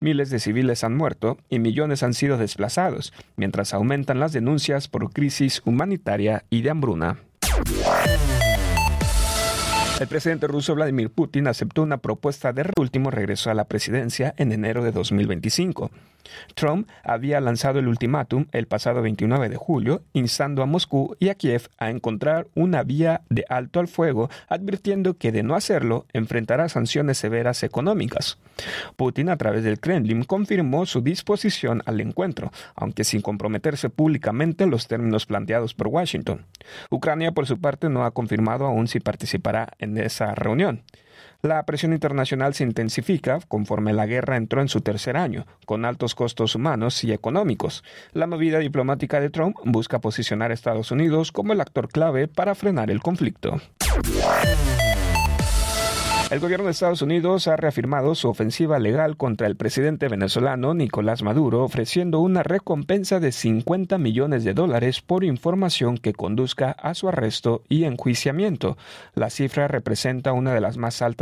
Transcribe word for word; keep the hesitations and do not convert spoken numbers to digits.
Miles de civiles han muerto y millones han sido desplazados, mientras aumentan las denuncias por crisis humanitaria y de hambruna. El presidente ruso Vladimir Putin aceptó una propuesta de último regreso a la presidencia en enero de dos mil veinticinco. Trump había lanzado el ultimátum el pasado veintinueve de julio, instando a Moscú y a Kiev a encontrar una vía de alto al fuego, advirtiendo que de no hacerlo enfrentará sanciones severas económicas. Putin, a través del Kremlin, confirmó su disposición al encuentro, aunque sin comprometerse públicamente en los términos planteados por Washington. Ucrania, por su parte, no ha confirmado aún si participará en esa reunión. La presión internacional se intensifica conforme la guerra entró en su tercer año, con altos costos humanos y económicos. La movida diplomática de Trump busca posicionar a Estados Unidos como el actor clave para frenar el conflicto. El gobierno de Estados Unidos ha reafirmado su ofensiva legal contra el presidente venezolano Nicolás Maduro, ofreciendo una recompensa de cincuenta millones de dólares por información que conduzca a su arresto y enjuiciamiento. La cifra representa una de las más altas